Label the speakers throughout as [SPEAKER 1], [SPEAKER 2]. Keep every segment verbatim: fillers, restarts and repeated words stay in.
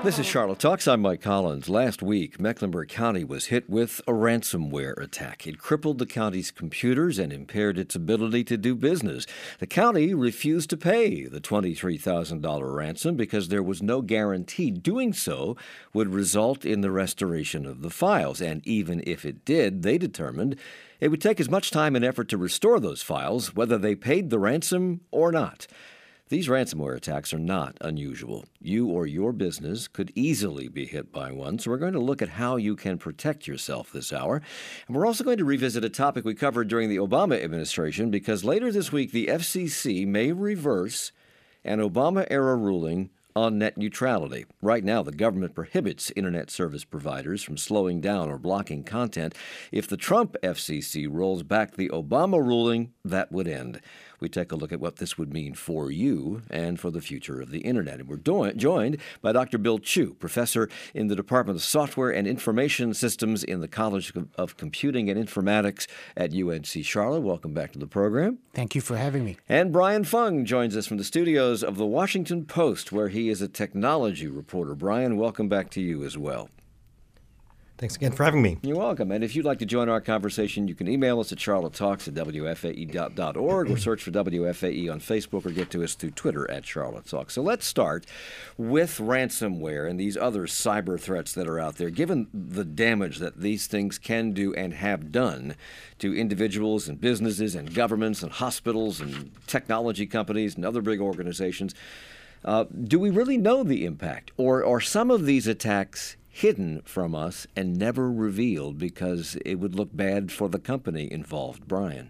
[SPEAKER 1] This is Charlotte Talks. I'm Mike Collins. Last week, Mecklenburg County was hit with a ransomware attack. It crippled the county's computers and impaired its ability to do business. The county refused to pay the twenty-three thousand dollars ransom because there was no guarantee doing so would result in the restoration of the files. And even if it did, they determined it would take as much time and effort to restore those files, whether they paid the ransom or not. These ransomware attacks are not unusual. You or your business could easily be hit by one, so we're going to look at how you can protect yourself this hour. And we're also going to revisit a topic we covered during the Obama administration, because later this week the F C C may reverse an Obama-era ruling on net neutrality. Right now, the government prohibits internet service providers from slowing down or blocking content. If the Trump F C C rolls back the Obama ruling, that would end. We take a look at what this would mean for you and for the future of the internet. And we're do- joined by Doctor Bill Chu, professor in the Department of Software and Information Systems in the College of Computing and Informatics at U N C Charlotte. Welcome back to the program.
[SPEAKER 2] Thank you for having me.
[SPEAKER 1] And Brian Fung joins us from the studios of the Washington Post, where he is a technology reporter. Brian, welcome back to you as well.
[SPEAKER 3] Thanks again for having me.
[SPEAKER 1] You're welcome. And if you'd like to join our conversation, you can email us at charlottetalks at w f a e dot org or search for W F A E on Facebook or get to us through Twitter at Charlotte Talks. So let's start with ransomware and these other cyber threats that are out there. Given the damage that these things can do and have done to individuals and businesses and governments and hospitals and technology companies and other big organizations, uh, do we really know the impact? Or are some of these attacks hidden from us and never revealed because it would look bad for the company involved? Brian?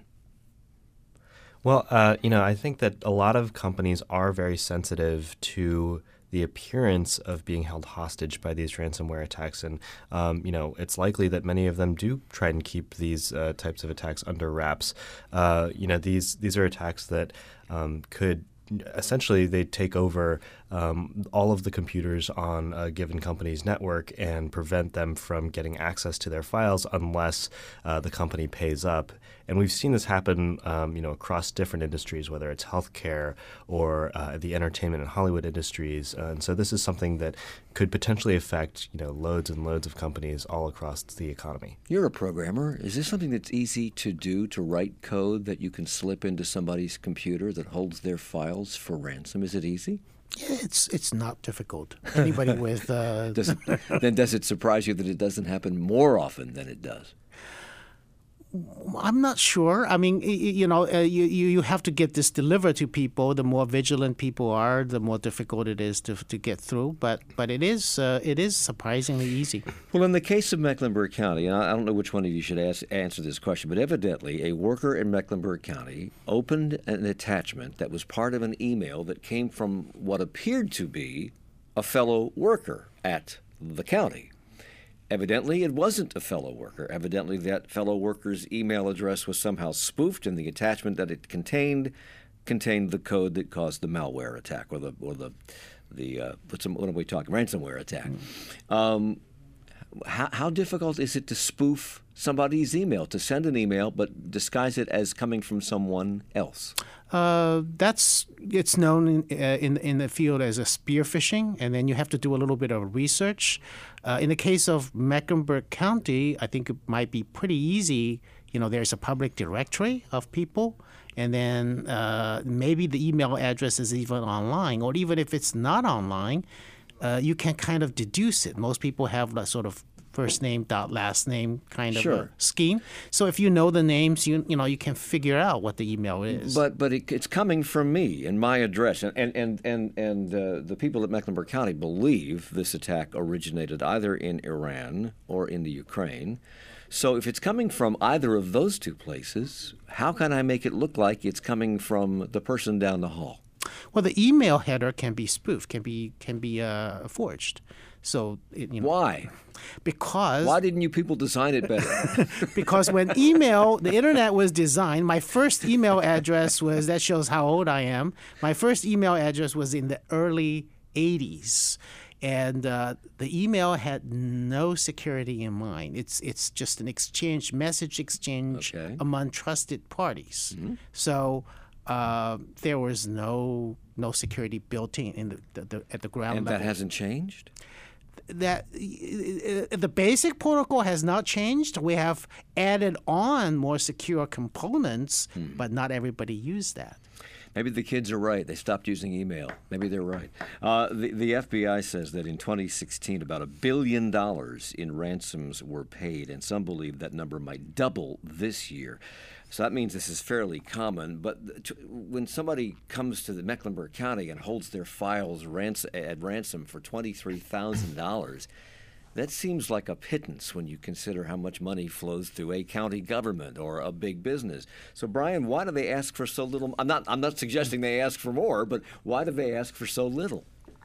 [SPEAKER 3] Well, uh, you know, I think that a lot of companies are very sensitive to the appearance of being held hostage by these ransomware attacks. And, um, you know, it's likely that many of them do try and keep these uh, types of attacks under wraps. Uh, you know, these, these are attacks that um, could essentially they take over um, all of the computers on a given company's network and prevent them from getting access to their files unless uh, the company pays up. And we've seen this happen, um, you know, across different industries, whether it's healthcare or uh, the entertainment and Hollywood industries. Uh, and so this is something that could potentially affect, you know, loads and loads of companies all across the economy.
[SPEAKER 1] You're a programmer. Is this something that's easy to do, to write code that you can slip into somebody's computer that holds their files for ransom? Is it easy?
[SPEAKER 2] Yeah, it's it's not difficult. Anybody with uh,
[SPEAKER 1] does, then does it surprise you that it doesn't happen more often than it does?
[SPEAKER 2] I'm not sure. I mean, you know, uh, you, you have to get this delivered to people. The more vigilant people are, the more difficult it is to to get through. But but it is uh, it is surprisingly easy.
[SPEAKER 1] Well, in the case of Mecklenburg County, and I don't know which one of you should ask, answer this question, but evidently a worker in Mecklenburg County opened an attachment that was part of an email that came from what appeared to be a fellow worker at the county. Evidently, it wasn't a fellow worker. Evidently, that fellow worker's email address was somehow spoofed, and the attachment that it contained contained the code that caused the malware attack, or the or the the uh, what's what are we talking? Ransomware attack. Um, how, how difficult is it to spoof somebody's email, to send an email but disguise it as coming from someone else?
[SPEAKER 2] Uh, that's it's known in, uh, in in the field as a spear phishing, and then you have to do a little bit of research. Uh, in the case of Mecklenburg County, I think it might be pretty easy. You know, there's a public directory of people, and then uh, maybe the email address is even online, or even if it's not online, uh, you can kind of deduce it. Most people have that sort of first name dot last name kind of
[SPEAKER 1] sure.
[SPEAKER 2] a scheme. So if you know the names, you you know you can figure out what the email is.
[SPEAKER 1] But but it, it's coming from me and my address, and and and and, and uh, the people at Mecklenburg County believe this attack originated either in Iran or in the Ukraine. So if it's coming from either of those two places, how can I make it look like it's coming from the person down the hall?
[SPEAKER 2] Well, the email header can be spoofed, can be can be uh, forged. So it, you know,
[SPEAKER 1] why?
[SPEAKER 2] Because
[SPEAKER 1] why didn't you people design it better?
[SPEAKER 2] Because when email, the internet was designed, my first email address was, that shows how old I am. My first email address was in the early eighties. And uh, the email had no security in mind. It's it's just an exchange, message exchange
[SPEAKER 1] okay.
[SPEAKER 2] among trusted parties.
[SPEAKER 1] Mm-hmm.
[SPEAKER 2] So uh, there was no no security built in, in the, the, the, at the ground
[SPEAKER 1] and
[SPEAKER 2] level.
[SPEAKER 1] that hasn't changed?
[SPEAKER 2] That uh, the basic protocol has not changed. We have added on more secure components, hmm. but not everybody used that.
[SPEAKER 1] Maybe the kids are right. They stopped using email. Maybe they're right. Uh, the, the F B I says that in twenty sixteen, about a billion dollars in ransoms were paid, and some believe that number might double this year. So that means this is fairly common. But t- when somebody comes to the Mecklenburg County and holds their files rans- at ransom for twenty-three thousand dollars, that seems like a pittance when you consider how much money flows through a county government or a big business. So, Brian, why do they ask for so little? I'm not, I'm not suggesting they ask for more, but why do they ask for so little?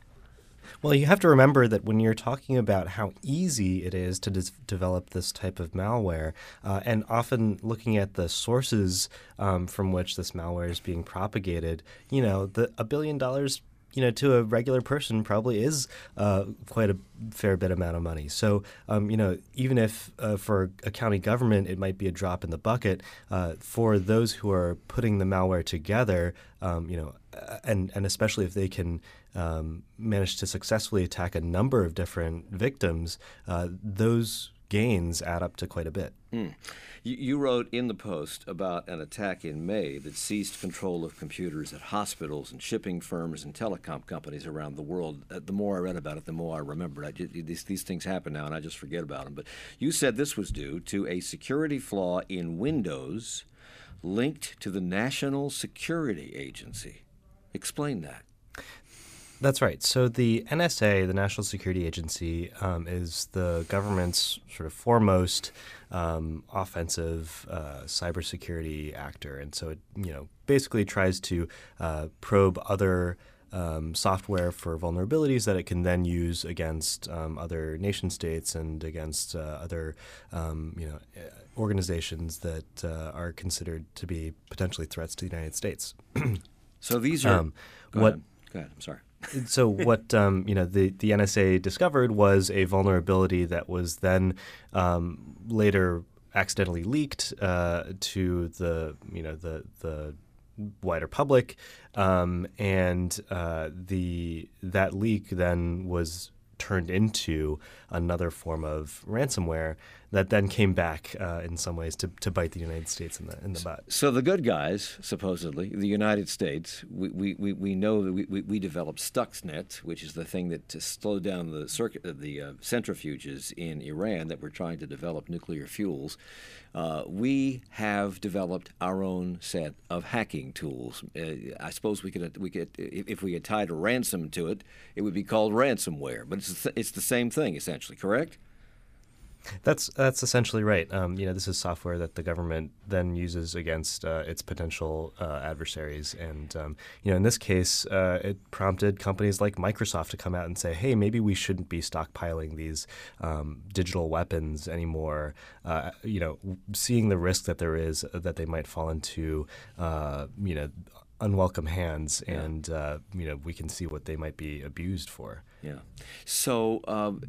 [SPEAKER 3] Well, you have to remember that when you're talking about how easy it is to des- develop this type of malware, uh, and often looking at the sources um, from which this malware is being propagated, you know, the, a billion dollars you know, to a regular person probably is uh, quite a fair bit amount of money. So, um, you know, even if uh, for a county government it might be a drop in the bucket, uh, for those who are putting the malware together, um, you know, and, and especially if they can um, manage to successfully attack a number of different victims, uh, those gains add up to quite a bit.
[SPEAKER 1] Mm. You, you wrote in the Post about an attack in May that seized control of computers at hospitals and shipping firms and telecom companies around the world. Uh, the more I read about it, the more I remembered. I, these, these things happen now, and I just forget about them. But you said this was due to a security flaw in Windows linked to the National Security Agency. Explain that.
[SPEAKER 3] That's right. So the N S A, the National Security Agency, um, is the government's sort of foremost um, offensive uh, cybersecurity actor, and so it, you know, basically tries to uh, probe other um, software for vulnerabilities that it can then use against um, other nation states and against uh, other, um, you know, organizations that uh, are considered to be potentially threats to the United States.
[SPEAKER 1] So these are
[SPEAKER 3] um,
[SPEAKER 1] go
[SPEAKER 3] what.
[SPEAKER 1] Ahead. Go ahead. I'm sorry.
[SPEAKER 3] So what um, you know the, the N S A discovered was a vulnerability that was then um, later accidentally leaked uh, to the you know the the wider public, um, and uh, the that leak then was turned into another form of ransomware that then came back uh, in some ways to, to bite the United States in the in the butt.
[SPEAKER 1] So the good guys, supposedly, the United States, we we, we, we know that we, we, we developed Stuxnet, which is the thing that to slow down the circuit, the uh, centrifuges in Iran that were trying to develop nuclear fuels. Uh, we have developed our own set of hacking tools. Uh, I suppose we could we could if we had tied a ransom to it, it would be called ransomware. But it's it's the same thing essentially, correct?
[SPEAKER 3] That's that's essentially right. Um, you know, this is software that the government then uses against uh, its potential uh, adversaries, and um, you know, in this case, uh, it prompted companies like Microsoft to come out and say, "Hey, maybe we shouldn't be stockpiling these um, digital weapons anymore." Uh, you know, seeing the risk that there is that they might fall into, uh, you know, unwelcome hands,
[SPEAKER 1] yeah.
[SPEAKER 3] and uh, you know, we can see what they might be abused for.
[SPEAKER 1] Yeah. So. Um,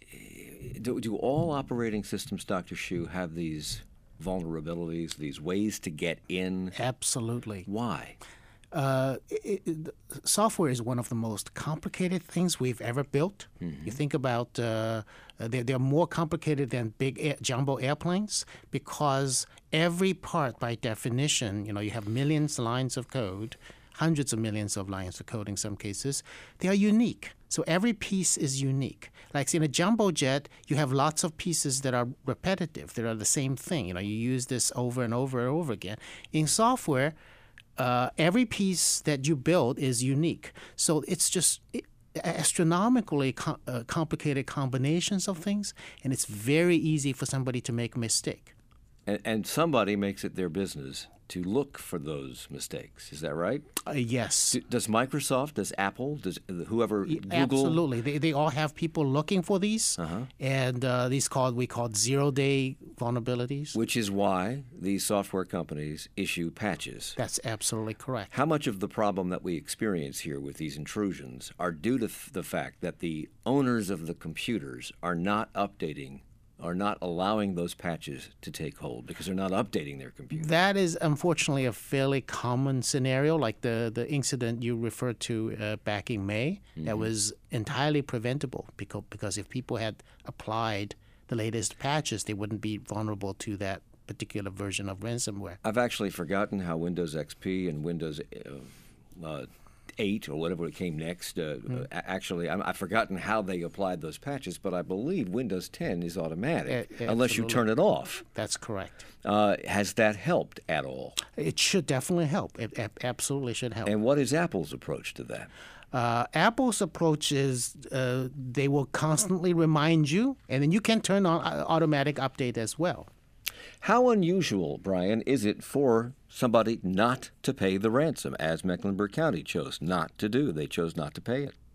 [SPEAKER 1] Do, do all operating systems, Doctor Hsu, have these vulnerabilities, these ways to get in?
[SPEAKER 2] Absolutely.
[SPEAKER 1] Why?
[SPEAKER 2] Uh, it, it, software is one of the most complicated things we've ever built. Mm-hmm. You think about uh, they're, they're more complicated than big air, jumbo airplanes because every part, by definition, you know, you have millions of lines of code, hundreds of millions of lines of code in some cases. They are unique. So every piece is unique. Like in a jumbo jet, you have lots of pieces that are repetitive. They are the same thing. You know, you use this over and over and over again. In software, uh, every piece that you build is unique. So it's just it, astronomically com- uh, complicated combinations of things, and it's very easy for somebody to make a mistake.
[SPEAKER 1] And, and somebody makes it their business to look for those mistakes. Is that right?
[SPEAKER 2] Uh, yes.
[SPEAKER 1] Do, does Microsoft, does Apple, does whoever, Google?
[SPEAKER 2] Absolutely. They, they all have people looking for these,
[SPEAKER 1] uh-huh.
[SPEAKER 2] and uh, these called we call zero-day vulnerabilities.
[SPEAKER 1] Which is why these software companies issue patches.
[SPEAKER 2] That's absolutely correct.
[SPEAKER 1] How much of the problem that we experience here with these intrusions are due to th- the fact that the owners of the computers are not updating are not allowing those patches to take hold because they're not updating their computer.
[SPEAKER 2] That is unfortunately a fairly common scenario, like the, the incident you referred to uh, back in May. Mm-hmm. That was entirely preventable because, because if people had applied the latest patches, they wouldn't be vulnerable to that particular version of ransomware.
[SPEAKER 1] I've actually forgotten how Windows X P and Windows uh, uh, eight or whatever it came next. Uh, mm. Actually, I'm, I've forgotten how they applied those patches, but I believe Windows ten is automatic uh, unless you turn it off.
[SPEAKER 2] That's correct.
[SPEAKER 1] Uh, has that helped at all?
[SPEAKER 2] It should definitely help. It, it absolutely should help.
[SPEAKER 1] And what is Apple's approach to that?
[SPEAKER 2] Uh, Apple's approach is uh, they will constantly remind you, and then you can turn on automatic update as well.
[SPEAKER 1] How unusual, Brian, is it for somebody not to pay the ransom, as Mecklenburg County chose not to do? They chose not to pay it.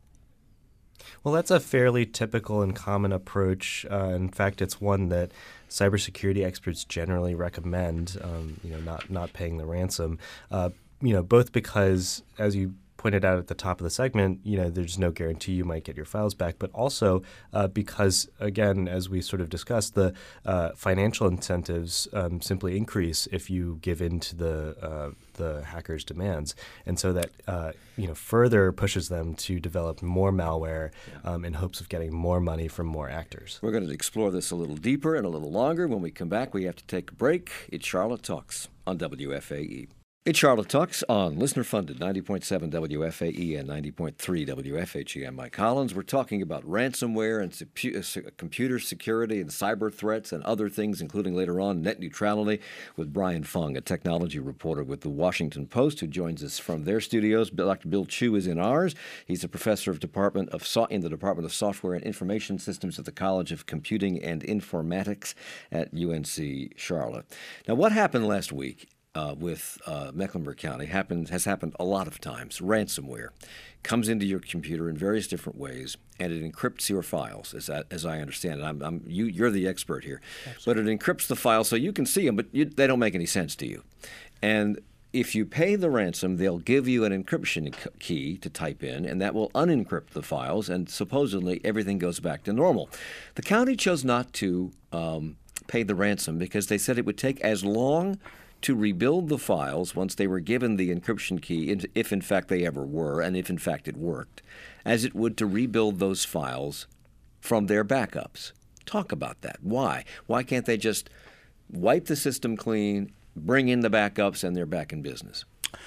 [SPEAKER 3] Well, that's a fairly typical and common approach. Uh, in fact, it's one that cybersecurity experts generally recommend, um, you know, not, not paying the ransom, uh, you know, both because, as you pointed out at the top of the segment, you know, there's no guarantee you might get your files back, but also uh, because, again, as we sort of discussed, the uh, financial incentives um, simply increase if you give in to the uh, the hackers' demands, and so that uh, you know further pushes them to develop more malware yeah. um, in hopes of getting more money from more actors.
[SPEAKER 1] We're going to explore this a little deeper and a little longer. When we come back, we have to take a break. It's Charlotte Talks on W F A E. It's Charlotte Talks on listener-funded ninety point seven W F A E and ninety point three W F H E. I'm Mike Collins. We're talking about ransomware and sepu- computer security and cyber threats and other things, including later on net neutrality, with Brian Fung, a technology reporter with the Washington Post, who joins us from their studios. Doctor Bill Chu is in ours. He's a professor of Department of so- in the Department of Software and Information Systems at the College of Computing and Informatics at U N C Charlotte. Now, what happened last week Uh, with uh, Mecklenburg County happens has happened a lot of times. Ransomware comes into your computer in various different ways, and it encrypts your files, as I, as I understand it. I'm, I'm, you, you're the expert here. Absolutely. But it encrypts the files so you can see them, but you, they don't make any sense to you. And if you pay the ransom, they'll give you an encryption key to type in, and that will unencrypt the files, and supposedly everything goes back to normal. The county chose not to um, pay the ransom because they said it would take as long to rebuild the files once they were given the encryption key, if in fact they ever were, and if in fact it worked, as it would to rebuild those files from their backups. Talk about that. Why? Why can't they just wipe the system clean, bring in the backups, and they're back in business?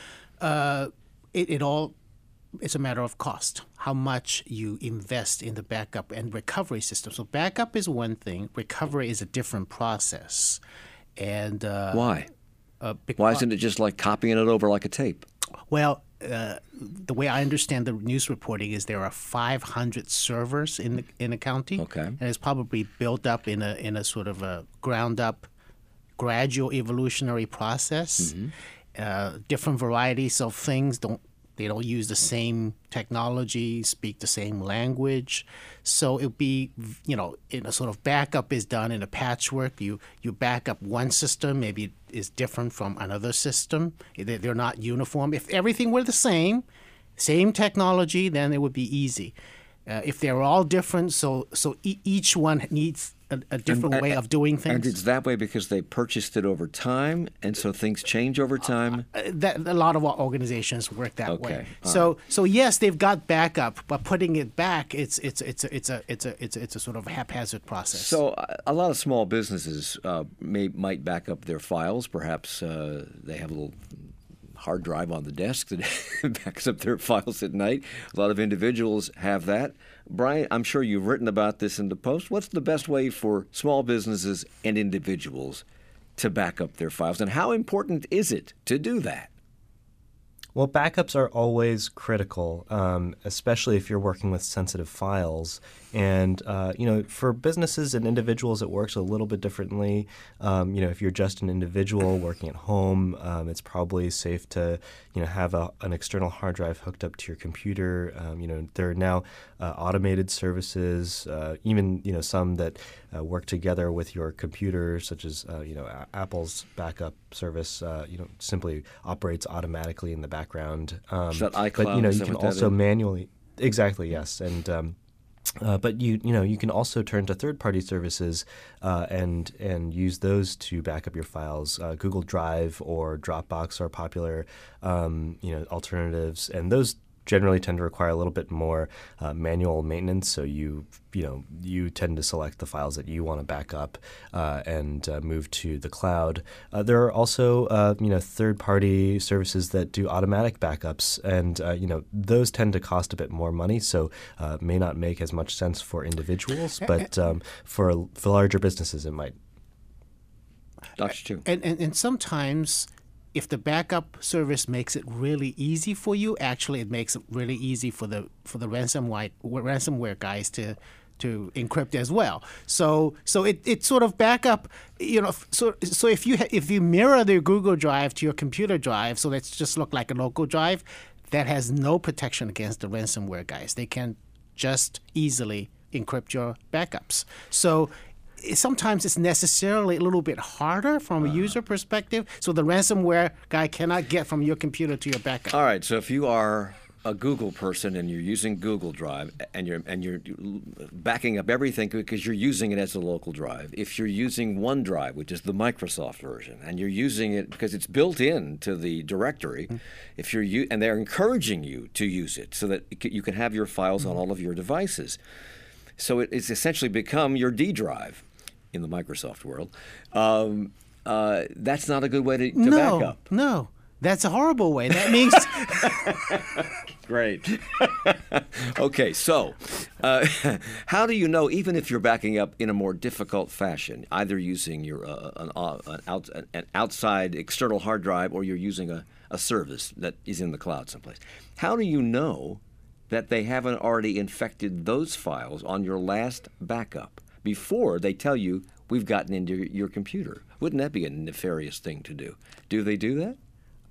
[SPEAKER 2] Uh, it, it all it's a matter of cost, how much you invest in the backup and recovery system. So backup is one thing. Recovery is a different process. And uh,
[SPEAKER 1] Why? Uh, Why isn't it just like copying it over like a tape?
[SPEAKER 2] Well, uh, the way I understand the news reporting is there are five hundred servers in the in the county,
[SPEAKER 1] okay,
[SPEAKER 2] and it's probably built up in a in a sort of a ground up, gradual evolutionary process. Mm-hmm. Uh, different varieties of things don't. They don't use the same technology, speak the same language. So it'll be, you know, in a sort of backup is done in a patchwork. You you back up one system, maybe it is different from another system. They're not uniform. If everything were the same, same technology, then it would be easy. Uh, if they're all different, so so e- each one needs a, a different and, way of doing things.
[SPEAKER 1] And it's that way because they purchased it over time, and so things change over time?
[SPEAKER 2] Uh, that, a lot of organizations work that
[SPEAKER 1] okay.
[SPEAKER 2] way. So
[SPEAKER 1] right.
[SPEAKER 2] so yes, they've got backup, but putting it back, it's it's it's a, it's a it's a it's a, it's a sort of haphazard process.
[SPEAKER 1] So uh, a lot of small businesses uh, may might back up their files. Perhaps uh, they have a little hard drive on the desk that backs up their files at night. A lot of individuals have that. Brian, I'm sure you've written about this in the Post. What's the best way for small businesses and individuals to back up their files, and how important is it to do that?
[SPEAKER 3] Well, backups are always critical, um, especially if you're working with sensitive files. And, uh, you know, for businesses and individuals, it works a little bit differently. Um, you know, if you're just an individual working at home, um, it's probably safe to, you know, have a, an external hard drive hooked up to your computer. Um, you know, there are now uh, automated services, uh, even, you know, some that uh, work together with your computer, such as, uh, you know, a- Apple's backup service, uh, you know, simply operates automatically in the background. Um,
[SPEAKER 1] Is that iCloud?
[SPEAKER 3] But, you know,
[SPEAKER 1] is
[SPEAKER 3] you
[SPEAKER 1] that
[SPEAKER 3] can
[SPEAKER 1] what that
[SPEAKER 3] also
[SPEAKER 1] is?
[SPEAKER 3] manually, exactly, yes. And, um, Uh, but you you know you can also turn to third-party services uh, and and use those to back up your files. Uh, Google Drive or Dropbox are popular um, you know alternatives, and those generally tend to require a little bit more uh, manual maintenance. So you you know you tend to select the files that you want to back up uh, and uh, move to the cloud. Uh, there are also uh, you know third-party services that do automatic backups, and uh, you know those tend to cost a bit more money, so uh, may not make as much sense for individuals, but um, for for larger businesses it might.
[SPEAKER 1] Doctor Chu.
[SPEAKER 2] And, and and sometimes, if the backup service makes it really easy for you, actually it makes it really easy for the for the ransomware ransomware guys to to encrypt as well. So so it, it sort of backup, you know. So so if you ha- if you mirror the Google Drive to your computer drive, so that's just look like a local drive, that has no protection against the ransomware guys. They can just easily encrypt your backups. So sometimes it's necessarily a little bit harder from a uh, user perspective, so the ransomware guy cannot get from your computer to your backup.
[SPEAKER 1] All right, so if you are a Google person and you're using Google Drive and you're and you're backing up everything because you're using it as a local drive. If you're using OneDrive, which is the Microsoft version, and you're using it because it's built in to the directory, mm-hmm. if you're u- and they're encouraging you to use it so that you can have your files mm-hmm. on all of your devices. So it, it's essentially become your D drive in the Microsoft world. Um, uh, that's not a good way to, to
[SPEAKER 2] no,
[SPEAKER 1] back up.
[SPEAKER 2] No, that's a horrible way. That means...
[SPEAKER 1] Great. Okay, so uh, how do you know, even if you're backing up in a more difficult fashion, either using your uh, an, uh, an, out, an outside external hard drive or you're using a, a service that is in the cloud someplace, how do you know that they haven't already infected those files on your last backup before they tell you we've gotten into your computer? Wouldn't that be a nefarious thing to do? Do they do that?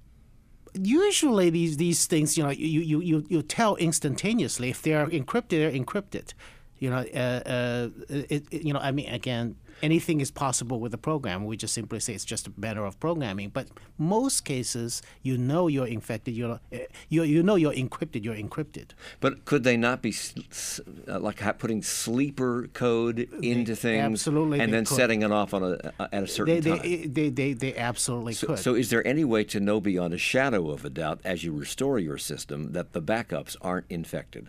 [SPEAKER 2] Usually these these things, you know, you, you, you, you tell instantaneously. If they're encrypted, they're encrypted. You know, uh, uh, it, it, you know, I mean, again, anything is possible with a program. We just simply say it's just a matter of programming. But most cases, you know you're infected. You're, you you know you're encrypted. You're encrypted.
[SPEAKER 1] But could they not be uh, like putting sleeper code into
[SPEAKER 2] they,
[SPEAKER 1] things,
[SPEAKER 2] absolutely,
[SPEAKER 1] and then
[SPEAKER 2] could.
[SPEAKER 1] setting it off on a uh, at a certain
[SPEAKER 2] they,
[SPEAKER 1] time?
[SPEAKER 2] They they they, they absolutely
[SPEAKER 1] so,
[SPEAKER 2] could.
[SPEAKER 1] So, is there any way to know beyond a shadow of a doubt, as you restore your system, that the backups aren't infected?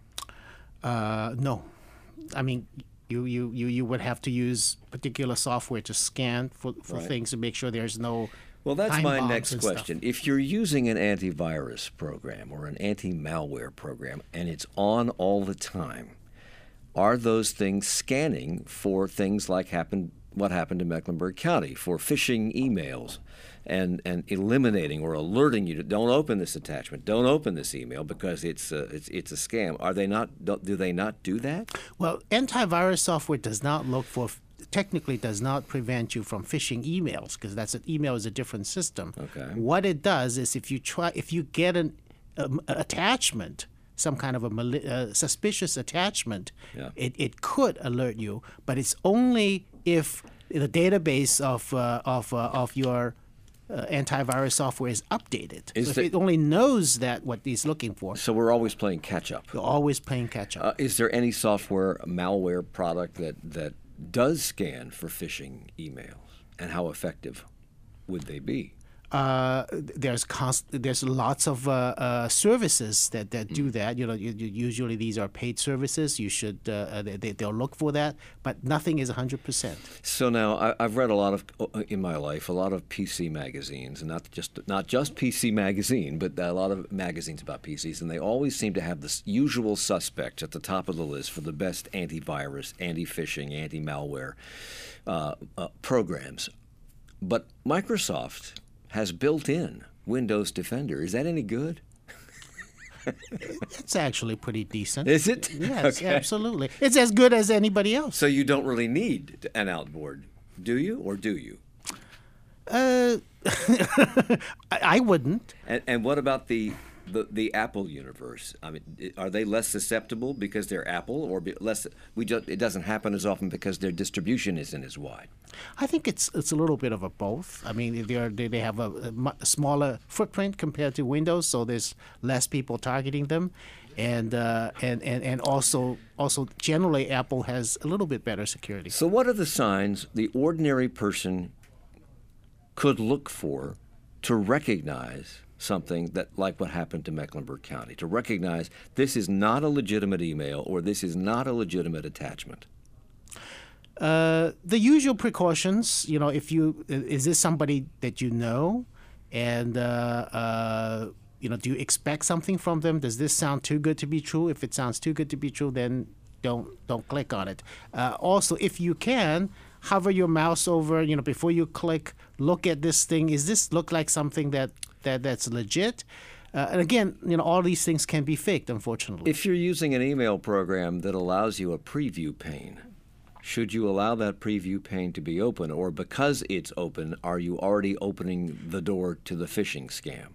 [SPEAKER 2] Uh, no, I mean. You, you, you, you would have to use particular software to scan for, for
[SPEAKER 1] right.
[SPEAKER 2] things to make sure there's no
[SPEAKER 1] Well, that's
[SPEAKER 2] time
[SPEAKER 1] my
[SPEAKER 2] bombs
[SPEAKER 1] next
[SPEAKER 2] and
[SPEAKER 1] question.
[SPEAKER 2] stuff.
[SPEAKER 1] If you're using an antivirus program or an anti-malware program and it's on all the time, are those things scanning for things like happened, what happened in Mecklenburg County, for phishing emails and, and eliminating or alerting you to don't open this attachment, don't open this email because it's a, it's, it's a scam? Are they not? Do they not do that?
[SPEAKER 2] Well, antivirus software does not look for, technically does not prevent you from phishing emails because that's an email is a different system.
[SPEAKER 1] Okay.
[SPEAKER 2] What it does is if you try, if you get an um, attachment, some kind of a mali- uh, suspicious attachment,
[SPEAKER 1] yeah.
[SPEAKER 2] it, it could alert you, but it's only if the database of uh, of uh, of your Uh, antivirus software is updated.
[SPEAKER 1] Is
[SPEAKER 2] so if
[SPEAKER 1] the,
[SPEAKER 2] it only knows that what he's looking for.
[SPEAKER 1] So we're always playing catch up.
[SPEAKER 2] You're always playing catch up.
[SPEAKER 1] Uh, is there any software malware product that, that does scan for phishing emails, and how effective would they be?
[SPEAKER 2] Uh, there's const- there's lots of uh, uh, services that, that do that. You know, you, you, usually these are paid services. You should uh, they, they'll look for that, but nothing is one hundred percent.
[SPEAKER 1] So now I, I've read a lot of in my life a lot of P C magazines, and not just not just P C Magazine, but a lot of magazines about P Cs, and they always seem to have the usual suspects at the top of the list for the best antivirus, anti-phishing, anti-malware uh, uh, programs. But Microsoft has built in Windows Defender. Is that any good?
[SPEAKER 2] It's actually pretty decent.
[SPEAKER 1] Is it?
[SPEAKER 2] Yes,
[SPEAKER 1] okay.
[SPEAKER 2] Absolutely. It's as good as anybody else.
[SPEAKER 1] So you don't really need an outboard, do you, or do you?
[SPEAKER 2] Uh, I wouldn't.
[SPEAKER 1] And, and what about the, the the Apple universe? I mean, are they less susceptible because they're Apple, or be less? We just it doesn't happen as often because their distribution isn't as wide.
[SPEAKER 2] I think it's it's a little bit of a both. I mean, they are, they they have a, a smaller footprint compared to Windows, so there's less people targeting them. And, uh, and and and also also generally Apple has a little bit better security.
[SPEAKER 1] So what are the signs the ordinary person could look for to recognize something that, like what happened to Mecklenburg County, to recognize this is not a legitimate email or this is not a legitimate attachment?
[SPEAKER 2] Uh, the usual precautions, you know, if you is this somebody that you know, and uh, uh, you know, do you expect something from them? Does this sound too good to be true? If it sounds too good to be true, then don't don't click on it. Uh, also, if you can, hover your mouse over, you know, before you click, look at this thing. Is this look like something that, that that's legit? Uh, and again, you know, all these things can be faked, unfortunately.
[SPEAKER 1] If you're using an email program that allows you a preview pane, should you allow that preview pane to be open, or because it's open, are you already opening the door to the phishing scam?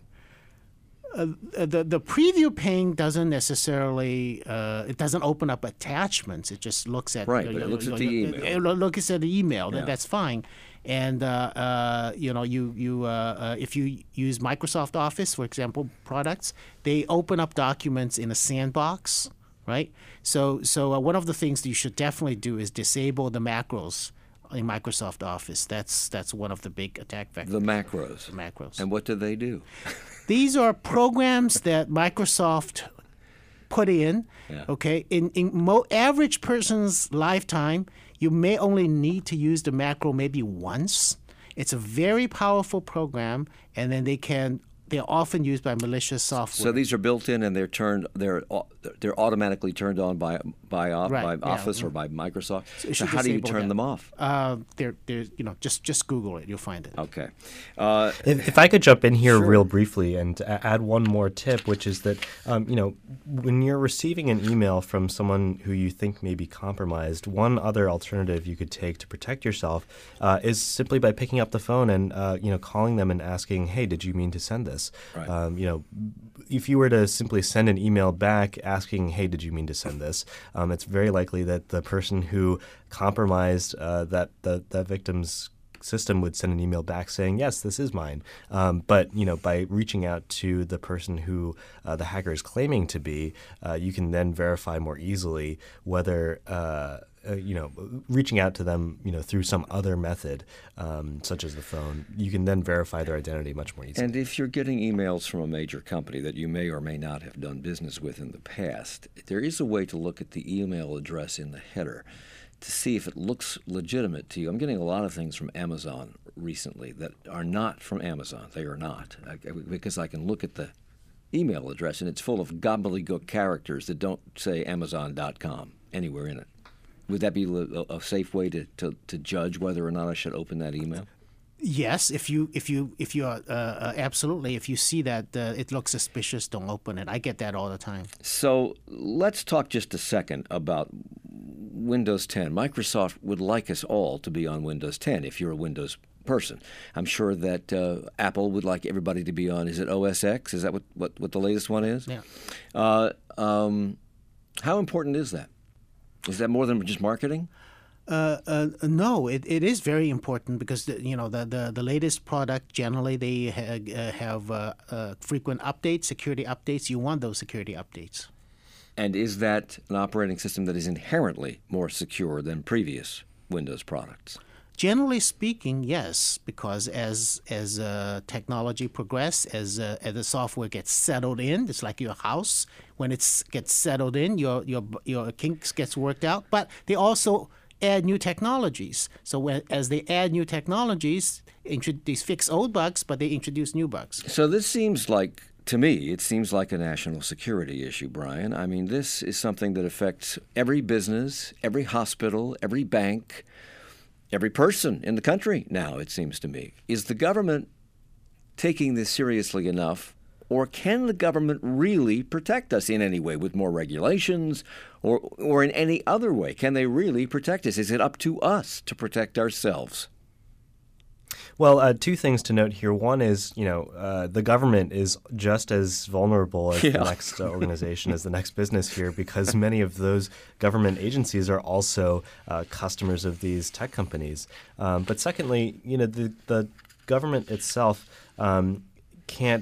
[SPEAKER 2] Uh, the the preview pane doesn't necessarily uh, it doesn't open up attachments. It just looks at
[SPEAKER 1] right. But it looks at the email.
[SPEAKER 2] It looks at the email.
[SPEAKER 1] Yeah.
[SPEAKER 2] That, that's fine. And uh, uh, you know, you you uh, uh, if you use Microsoft Office, for example, products, they open up documents in a sandbox, right? So so uh, one of the things that you should definitely do is disable the macros in Microsoft Office. That's that's one of the big attack vectors.
[SPEAKER 1] The macros.
[SPEAKER 2] The macros.
[SPEAKER 1] And what do they do?
[SPEAKER 2] These are programs that Microsoft put in.
[SPEAKER 1] Yeah.
[SPEAKER 2] Okay, in in mo- average person's lifetime, you may only need to use the macro maybe once. It's a very powerful program, and then they can. They're often used by malicious software.
[SPEAKER 1] So these are built in, and they're turned. They're they're automatically turned on by by,
[SPEAKER 2] Right,
[SPEAKER 1] by
[SPEAKER 2] yeah.
[SPEAKER 1] Office or by Microsoft.
[SPEAKER 2] So it
[SPEAKER 1] So
[SPEAKER 2] should
[SPEAKER 1] how do you
[SPEAKER 2] disable
[SPEAKER 1] turn
[SPEAKER 2] that.
[SPEAKER 1] them off?
[SPEAKER 2] Uh, they're they're you know just just Google it, you'll find it.
[SPEAKER 1] Okay. Uh,
[SPEAKER 3] If, if I could jump in here
[SPEAKER 1] Sure.
[SPEAKER 3] real briefly and a- add one more tip, which is that um, you know when you're receiving an email from someone who you think may be compromised, one other alternative you could take to protect yourself uh, is simply by picking up the phone and uh, you know calling them and asking, "Hey, did you mean to send this?"
[SPEAKER 1] Right.
[SPEAKER 3] Um, you know, if you were to simply send an email back asking, "Hey, did you mean to send this?" Um, it's very likely that the person who compromised uh, that the that victim's system would send an email back saying, "Yes, this is mine." Um, but you know, by reaching out to the person who uh, the hacker is claiming to be, uh, you can then verify more easily whether. Uh, Uh, you know, reaching out to them, you know, through some other method, um, such as the phone, you can then verify their identity much more easily.
[SPEAKER 1] And if you're getting emails from a major company that you may or may not have done business with in the past, there is a way to look at the email address in the header to see if it looks legitimate to you. I'm getting a lot of things from Amazon recently that are not from Amazon. They are not, I, because I can look at the email address and it's full of gobbledygook characters that don't say Amazon dot com anywhere in it. Would that be a, a safe way to, to, to judge whether or not I should open that email?
[SPEAKER 2] Yes, if you if you if you are uh, uh, absolutely if you see that uh, it looks suspicious, don't open it. I get that all the time.
[SPEAKER 1] So let's talk just a second about Windows ten. Microsoft would like us all to be on Windows ten if you're a Windows person. I'm sure that uh, Apple would like everybody to be on, is it O S X? Is that what, what, what the latest one is?
[SPEAKER 2] Yeah.
[SPEAKER 1] Uh, um, how important is that? Is that more than just marketing?
[SPEAKER 2] Uh, uh, no, it, it is very important because the, you know the, the, the latest product generally they ha- uh, have uh, uh, frequent updates, security updates. You want those security updates.
[SPEAKER 1] And is that an operating system that is inherently more secure than previous Windows products?
[SPEAKER 2] Generally speaking, yes, because as as uh, technology progresses, as uh, as the software gets settled in, it's like your house. When it gets settled in, your your your kinks gets worked out. But they also add new technologies. So when, as they add new technologies, intro- they fix old bugs, but they introduce new bugs.
[SPEAKER 1] So this seems like, to me, it seems like a national security issue, Brian. I mean, this is something that affects every business, every hospital, every bank, every person in the country now, it seems to me. Is the government taking this seriously enough, or can the government really protect us in any way with more regulations or or in any other way? Can they really protect us? Is it up to us to protect ourselves?
[SPEAKER 3] Well, uh, two things to note here. One is, you know, uh, the government is just as vulnerable as
[SPEAKER 1] Yeah.
[SPEAKER 3] the next uh, organization, as the next business here, because many of those government agencies are also uh, customers of these tech companies. Um, but secondly, you know, the, the government itself um, can't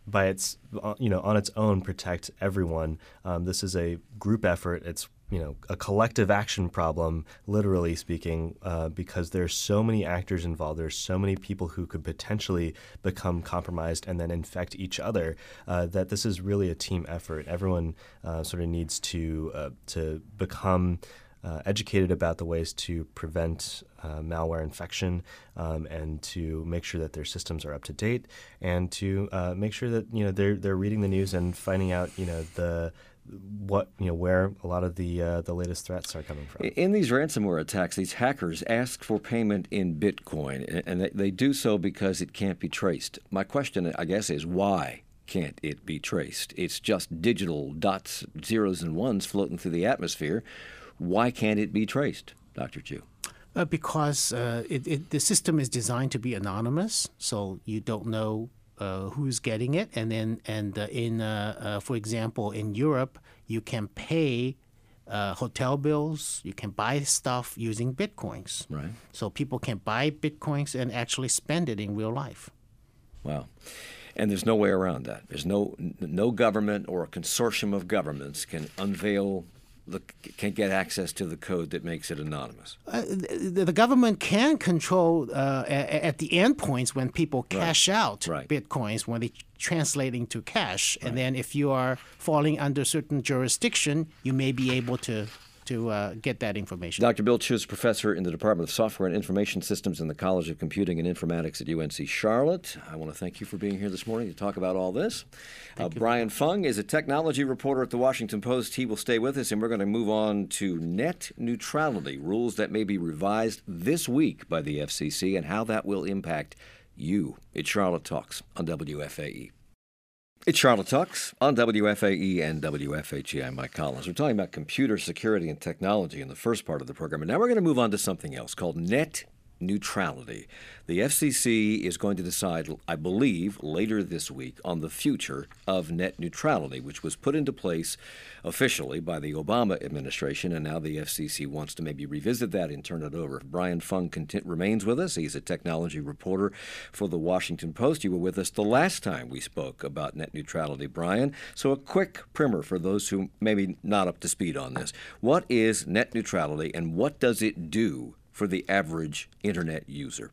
[SPEAKER 3] by its, uh, you know, on its own protect everyone. Um, this is a group effort. It's you know, a collective action problem, literally speaking, uh, because there's so many actors involved. There's so many people who could potentially become compromised and then infect each other, uh, that this is really a team effort. Everyone uh, sort of needs to uh, to become uh, educated about the ways to prevent uh, malware infection, um, and to make sure that their systems are up to date, and to uh, make sure that you know they're they're reading the news and finding out you know the what you know where a lot of the uh, the latest threats are coming from.
[SPEAKER 1] In these ransomware attacks, these hackers ask for payment in Bitcoin, and they, they do so because it can't be traced. My question, I guess, is why can't it be traced? It's just digital dots, zeros, and ones floating through the atmosphere. Why can't it be traced, Doctor Chu?
[SPEAKER 2] Uh, because uh, it, it, the system is designed to be anonymous, so you don't know Uh, who's getting it, and then and uh, in uh, uh, for example in Europe you can pay uh, hotel bills, you can buy stuff using bitcoins.
[SPEAKER 1] Right.
[SPEAKER 2] So people can buy bitcoins and actually spend it in real life.
[SPEAKER 1] Wow. And there's no way around that. There's no no government or a consortium of governments can unveil the, can get access to the code that makes it anonymous.
[SPEAKER 2] Uh, the, the government can control uh, at, at the endpoints when people cash
[SPEAKER 1] right.
[SPEAKER 2] out
[SPEAKER 1] right.
[SPEAKER 2] bitcoins, when they translate into cash.
[SPEAKER 1] Right.
[SPEAKER 2] And then if you are falling under certain jurisdiction, you may be able to to uh, get that information.
[SPEAKER 1] Doctor Bill Chu is professor in the Department of Software and Information Systems in the College of Computing and Informatics at U N C Charlotte. I want to thank you for being here this morning to talk about all this. Uh, Brian Fung is a technology reporter at the Washington Post. He will stay with us, and we're going to move on to net neutrality, rules that may be revised this week by the F C C, and how that will impact you. It's Charlotte Talks on W F A E. It's Charlotte Talks on W F A E and W F H E. I'm Mike Collins. We're talking about computer security and technology in the first part of the program. And now we're going to move on to something else called net neutrality. The F C C is going to decide, I believe, later this week on the future of net neutrality, which was put into place officially by the Obama administration, and now the F C C wants to maybe revisit that and turn it over. Brian Fung content remains with us. He's a technology reporter for the Washington Post. You were with us the last time we spoke about net neutrality, Brian. So a quick primer for those who maybe not up to speed on this. What is net neutrality, and what does it do for the average Internet user?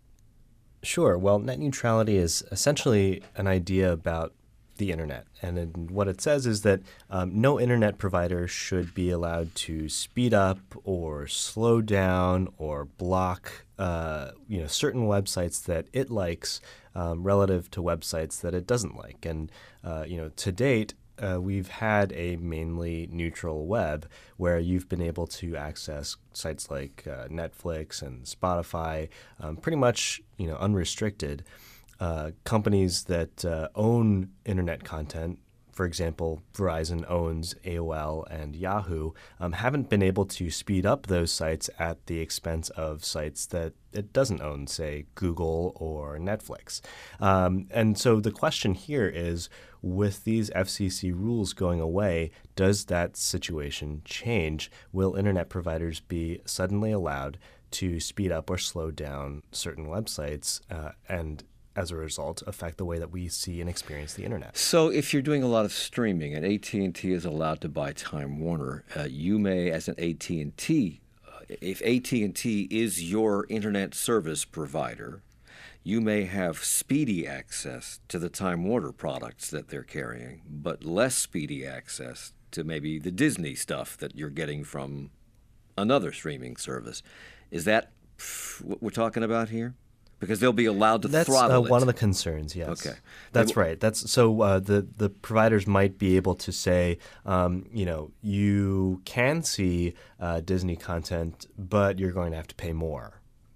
[SPEAKER 3] Sure. Well, net neutrality is essentially an idea about the Internet. And it, what it says is that um, no Internet provider should be allowed to speed up or slow down or block uh, you know, certain websites that it likes um, relative to websites that it doesn't like. And uh, you know, to date, Uh, we've had a mainly neutral web where you've been able to access sites like uh, Netflix and Spotify um, pretty much, you know, unrestricted. Uh, companies that uh, own internet content, for example, Verizon owns A O L and Yahoo, um, haven't been able to speed up those sites at the expense of sites that it doesn't own, say Google or Netflix. Um, and so the question here is, with these F C C rules going away, does that situation change? Will internet providers be suddenly allowed to speed up or slow down certain websites uh, and as a result, affect the way that we see and experience the internet?
[SPEAKER 1] So if you're doing a lot of streaming and A T and T is allowed to buy Time Warner, uh, you may, as an A T and T, uh, if A T and T is your internet service provider, you may have speedy access to the Time Warner products that they're carrying, but less speedy access to maybe the Disney stuff that you're getting from another streaming service. Is that what we're talking about here? Because they'll be allowed to
[SPEAKER 3] That's,
[SPEAKER 1] throttle
[SPEAKER 3] uh,
[SPEAKER 1] it.
[SPEAKER 3] one of the concerns, yes.
[SPEAKER 1] Okay.
[SPEAKER 3] That's
[SPEAKER 1] They,
[SPEAKER 3] right. That's so uh, the the providers might be able to say, um, you know, you can see uh, Disney content, but you're going to have to pay more.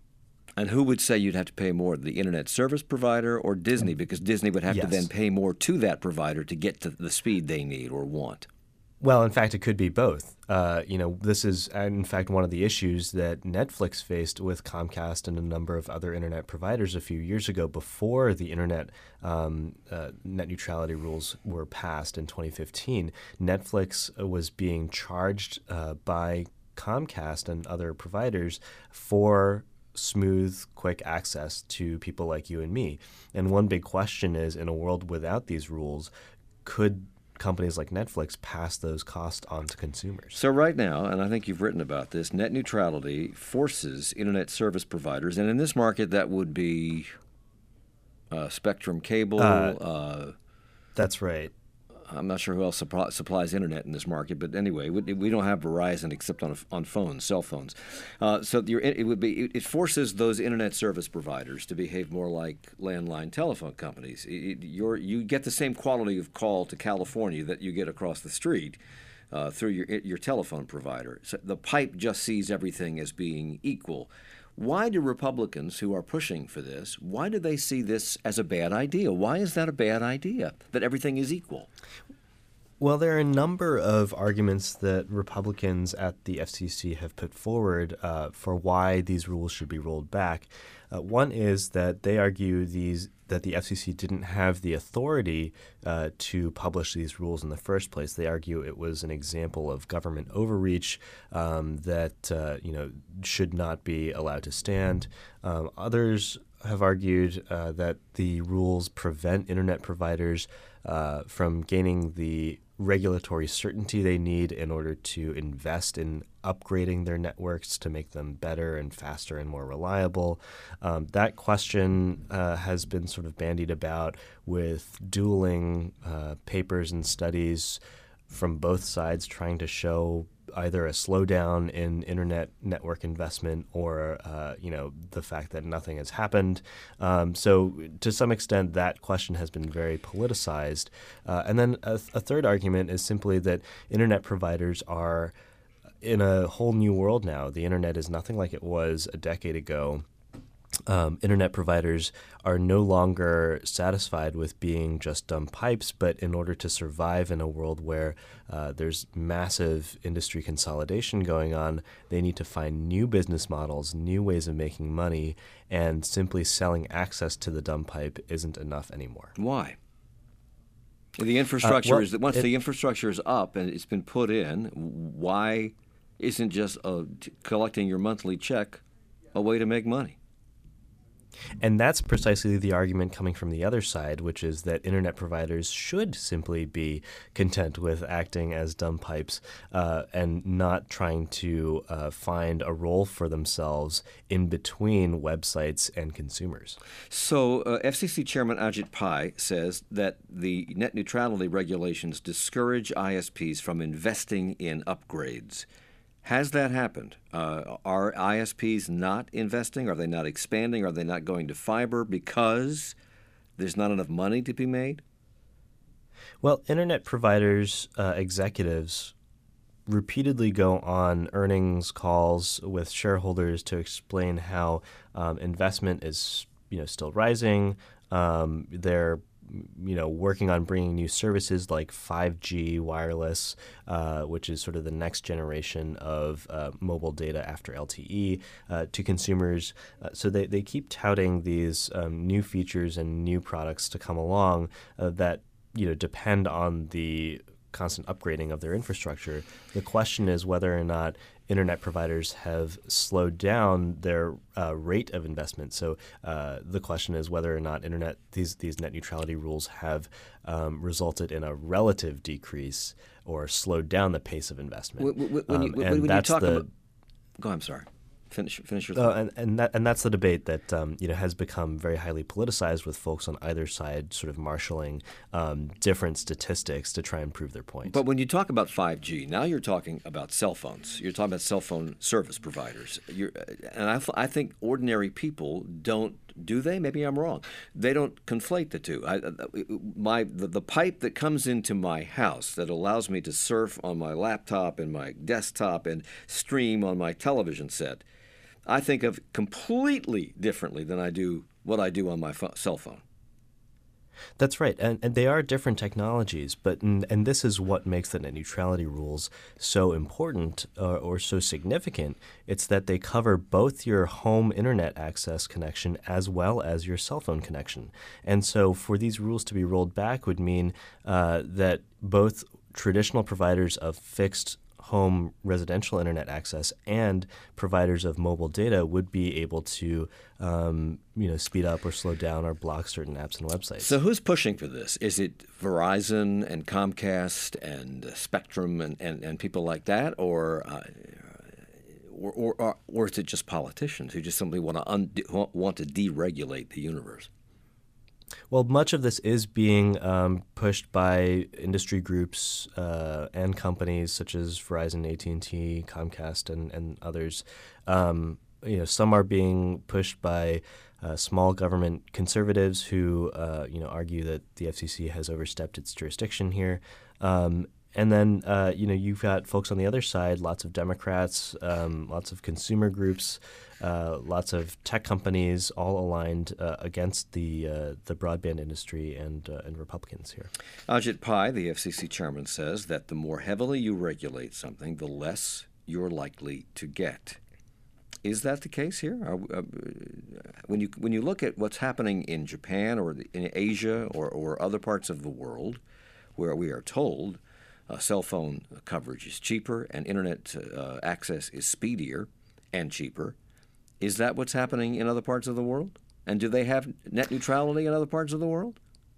[SPEAKER 1] And who would say you'd have to pay more, the internet service provider or Disney? Because Disney would have
[SPEAKER 3] yes.
[SPEAKER 1] to then pay more to that provider to get to the speed they need or want.
[SPEAKER 3] Well, in fact, it could be both. Uh, you know, this is, in fact, one of the issues that Netflix faced with Comcast and a number of other internet providers a few years ago before the internet um, uh, net neutrality rules were passed in twenty fifteen. Netflix was being charged uh, by Comcast and other providers for smooth, quick access to people like you and me. And one big question is, in a world without these rules, could companies like Netflix pass those costs on to consumers?
[SPEAKER 1] So right now, and I think you've written about this, net neutrality forces internet service providers, and in this market that would be uh, Spectrum Cable.
[SPEAKER 3] Uh,
[SPEAKER 1] uh,
[SPEAKER 3] that's right.
[SPEAKER 1] I'm not sure who else supply, supplies internet in this market, but anyway, we, we don't have Verizon except on on phones, cell phones. Uh, so you're, it would be it forces those internet service providers to behave more like landline telephone companies. It, you're, you get the same quality of call to California that you get across the street uh, through your your telephone provider. So the pipe just sees everything as being equal. Why do Republicans who are pushing for this, why do they see this as a bad idea? Why is that a bad idea, that everything is equal?
[SPEAKER 3] Well, there are a number of arguments that Republicans at the F C C have put forward uh, for why these rules should be rolled back. Uh, one is that they argue these that the F C C didn't have the authority uh, to publish these rules in the first place. They argue it was an example of government overreach um, that uh, you know should not be allowed to stand. Um, others have argued uh, that the rules prevent internet providers uh, from gaining the regulatory certainty they need in order to invest in upgrading their networks to make them better and faster and more reliable. Um, that question uh, has been sort of bandied about with dueling uh, papers and studies from both sides trying to show either a slowdown in internet network investment or, uh, you know, the fact that nothing has happened. Um, so to some extent, that question has been very politicized. Uh, and then a, a third argument is simply that internet providers are in a whole new world now. The internet is nothing like it was a decade ago. Um, internet providers are no longer satisfied with being just dumb pipes, but in order to survive in a world where uh, there's massive industry consolidation going on, they need to find new business models, new ways of making money, and simply selling access to the dumb pipe isn't enough anymore.
[SPEAKER 1] Why? The infrastructure
[SPEAKER 3] uh, well,
[SPEAKER 1] is once
[SPEAKER 3] it,
[SPEAKER 1] the infrastructure is up and it's been put in, why isn't just uh, t- collecting your monthly check a way to make money?
[SPEAKER 3] And that's precisely the argument coming from the other side, which is that internet providers should simply be content with acting as dumb pipes uh, and not trying to uh, find a role for themselves in between websites and consumers.
[SPEAKER 1] So uh, F C C Chairman Ajit Pai says that the net neutrality regulations discourage I S Ps from investing in upgrades. Has that happened? Uh, are I S Ps not investing? Are they not expanding? Are they not going to fiber because there's not enough money to be made?
[SPEAKER 3] Well, internet providers, uh, executives repeatedly go on earnings calls with shareholders to explain how um, investment is, you know, still rising. Um, they're you know, working on bringing new services like five G wireless, uh, which is sort of the next generation of uh, mobile data after L T E, uh, to consumers. Uh, so they, they keep touting these um, new features and new products to come along uh, that, you know, depend on the constant upgrading of their infrastructure. The question is whether or not internet providers have slowed down their uh, rate of investment. So uh, the question is whether or not internet these these net neutrality rules have um, resulted in a relative decrease or slowed down the pace of investment.
[SPEAKER 1] When, when, when,
[SPEAKER 3] um,
[SPEAKER 1] you, when,
[SPEAKER 3] and
[SPEAKER 1] when
[SPEAKER 3] that's
[SPEAKER 1] you talk
[SPEAKER 3] the,
[SPEAKER 1] about, go. I'm sorry. Finish, finish your
[SPEAKER 3] uh,
[SPEAKER 1] thought.
[SPEAKER 3] and and, that, and that's the debate that um, you know has become very highly politicized, with folks on either side sort of marshaling um, different statistics to try and prove their point.
[SPEAKER 1] But when you talk about five G, now you're talking about cell phones. You're talking about cell phone service providers. You're, and I, I think ordinary people don't, do they? Maybe I'm wrong. They don't conflate the two. I, my the, the pipe that comes into my house that allows me to surf on my laptop and my desktop and stream on my television set, I think of completely differently than I do what I do on my pho- cell phone.
[SPEAKER 3] That's right, and, and they are different technologies, but and, and this is what makes the net neutrality rules so important uh, or so significant. It's that they cover both your home internet access connection as well as your cell phone connection. And so for these rules to be rolled back would mean uh, that both traditional providers of fixed home residential internet access and providers of mobile data would be able to um, you know, speed up or slow down or block certain apps and websites.
[SPEAKER 1] So who's pushing for this? Is it Verizon and Comcast and Spectrum and, and, and people like that, or, uh, or, or or or is it just politicians who just simply want to un- want to deregulate the universe?
[SPEAKER 3] Well, much of this is being um, pushed by industry groups uh, and companies such as Verizon, A T and T, Comcast, and, and others. Um, you know, some are being pushed by uh, small government conservatives who, uh, you know, argue that the F C C has overstepped its jurisdiction here. Um, And then, uh, you know, you've got folks on the other side, lots of Democrats, um, lots of consumer groups, uh, lots of tech companies, all aligned uh, against the uh, the broadband industry and uh, and Republicans here.
[SPEAKER 1] Ajit Pai, the F C C chairman, says that the more heavily you regulate something, the less you're likely to get. Is that the case here? Are, uh, when you when you look at what's happening in Japan or in Asia or, or other parts of the world, where we are told Uh, cell phone coverage is cheaper and internet uh, access is speedier and cheaper. Is that what's happening in other parts of the world? And do they have net neutrality in other parts of the world?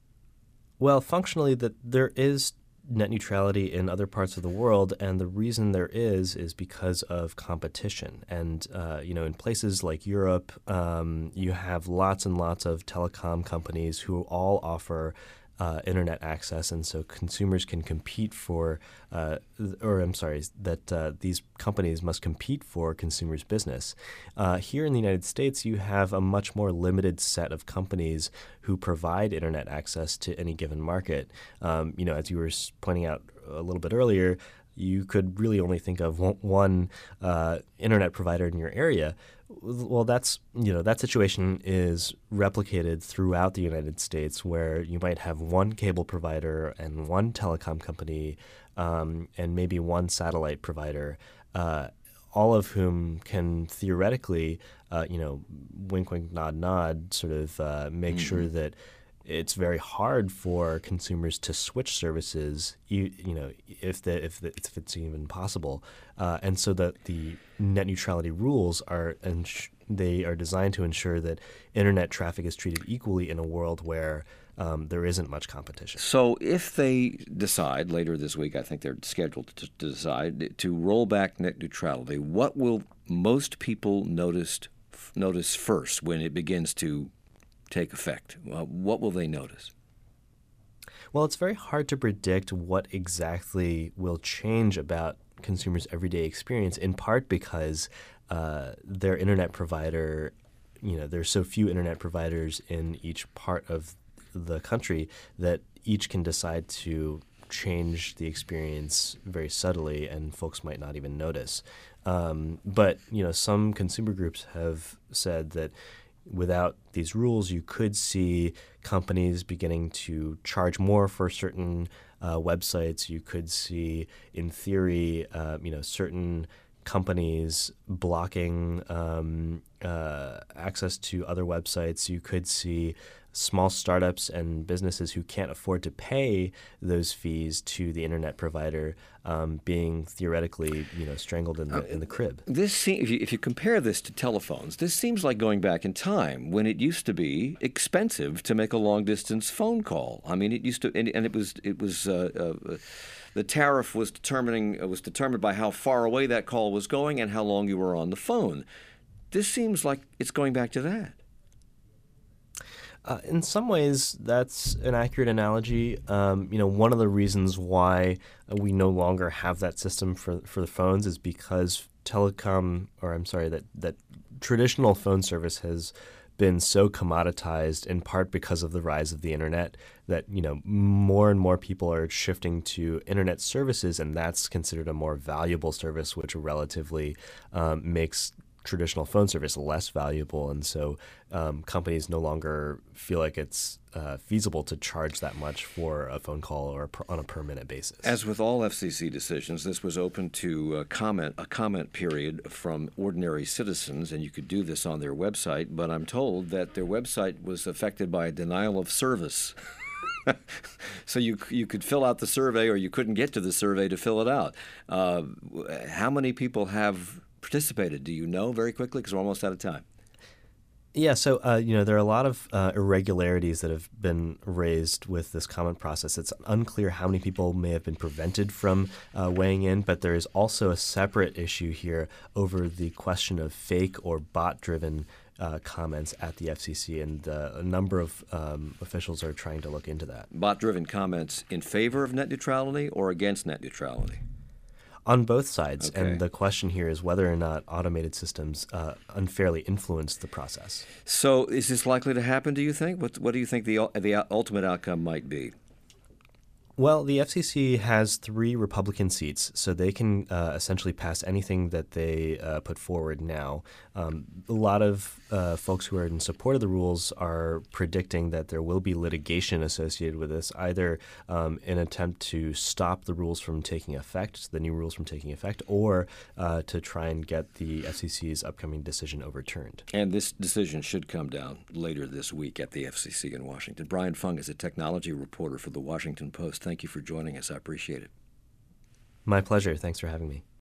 [SPEAKER 3] Well, functionally, that there is net neutrality in other parts of the world, and the reason there is is because of competition. And uh, you know, in places like Europe, um, you have lots and lots of telecom companies who all offer Uh, internet access, and so consumers can compete for, uh, or I'm sorry, that uh, these companies must compete for consumers' business. Uh, here in the United States, you have a much more limited set of companies who provide internet access to any given market. Um, you know, as you were pointing out a little bit earlier, you could really only think of one uh, internet provider in your area. Well, that's, you know, that situation is replicated throughout the United States, where you might have one cable provider and one telecom company um, and maybe one satellite provider, uh, all of whom can theoretically, uh, you know, wink, wink, nod, nod, sort of uh, make mm-hmm. sure that it's very hard for consumers to switch services, you, you know, if the, if the, if it's even possible, uh, and so that the net neutrality rules are and ins- they are designed to ensure that internet traffic is treated equally in a world where um, there isn't much competition.
[SPEAKER 1] So, if they decide later this week, I think they're scheduled to, to decide to roll back net neutrality, what will most people notice notice first when it begins to take effect? Uh, what will they notice?
[SPEAKER 3] Well, it's very hard to predict what exactly will change about consumers' everyday experience, in part because uh, their internet provider, you know, there's so few internet providers in each part of the country that each can decide to change the experience very subtly, and folks might not even notice. Um, but, you know, some consumer groups have said that without these rules, you could see companies beginning to charge more for certain uh, websites. You could see, in theory, uh, you know, certain companies blocking um, uh, access to other websites. You could see small startups and businesses who can't afford to pay those fees to the internet provider um, being theoretically, you know, strangled in the in the crib.
[SPEAKER 1] This se- if you, if you compare this to telephones, this seems like going back in time when it used to be expensive to make a long distance phone call. I mean, it used to, and, and it was it was uh, uh, the tariff was determining uh, was determined by how far away that call was going and how long you were on the phone. This seems like it's going back to that.
[SPEAKER 3] Uh, in some ways, that's an accurate analogy. Um, you know, one of the reasons why we no longer have that system for for the phones is because telecom, or I'm sorry, that that traditional phone service has been so commoditized, in part because of the rise of the internet, that, you know, more and more people are shifting to internet services, and that's considered a more valuable service, which relatively um, makes traditional phone service less valuable, and so um, companies no longer feel like it's uh, feasible to charge that much for a phone call or per, on a per minute basis.
[SPEAKER 1] As with all F C C decisions, this was open to uh, comment a comment period from ordinary citizens, and you could do this on their website. But I'm told that their website was affected by a denial of service So you you could fill out the survey, or you couldn't get to the survey to fill it out. Uh, how many people have participated? Do you know very quickly? Because we're almost out of time.
[SPEAKER 3] Yeah, so uh, you know there are a lot of uh, irregularities that have been raised with this comment process. It's unclear how many people may have been prevented from uh, weighing in, but there is also a separate issue here over the question of fake or bot-driven uh, comments at the F C C, and uh, a number of um, officials are trying to look into that.
[SPEAKER 1] Bot-driven comments in favor of net neutrality or against net neutrality?
[SPEAKER 3] On both sides,
[SPEAKER 1] Okay.
[SPEAKER 3] and the question here is whether or not automated systems uh, unfairly influence the process.
[SPEAKER 1] So is this likely to happen, do you think? What, what do you think the, ul- the ultimate outcome might be?
[SPEAKER 3] Well, the F C C has three Republican seats, so they can uh, essentially pass anything that they uh, put forward now. Um, a lot of uh, folks who are in support of the rules are predicting that there will be litigation associated with this, either um, in an attempt to stop the rules from taking effect, the new rules from taking effect, or uh, to try and get the F C C's upcoming decision overturned.
[SPEAKER 1] And this decision should come down later this week at the F C C in Washington. Brian Fung is a technology reporter for The Washington Post. Thank you for joining us. I appreciate it.
[SPEAKER 3] My pleasure. Thanks for having me.